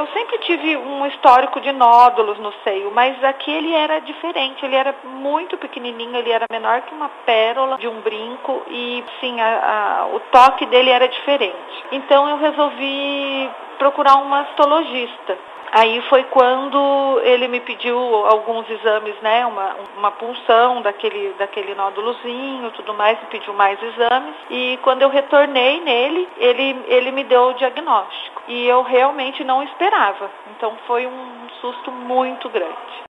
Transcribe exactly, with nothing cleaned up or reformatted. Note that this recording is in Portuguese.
eu sempre tive um histórico de nódulos no seio, mas aquele era diferente, ele era muito pequenininho, ele era menor que uma pérola de um brinco e sim, a, a, o toque dele era diferente. Então eu resolvi procurar um mastologista. Aí foi quando ele me pediu alguns exames, né, uma, uma punção daquele, daquele nódulozinho, tudo mais, me pediu mais exames. E quando eu retornei nele, ele, ele me deu o diagnóstico. E eu realmente não esperava. Então foi um susto muito grande.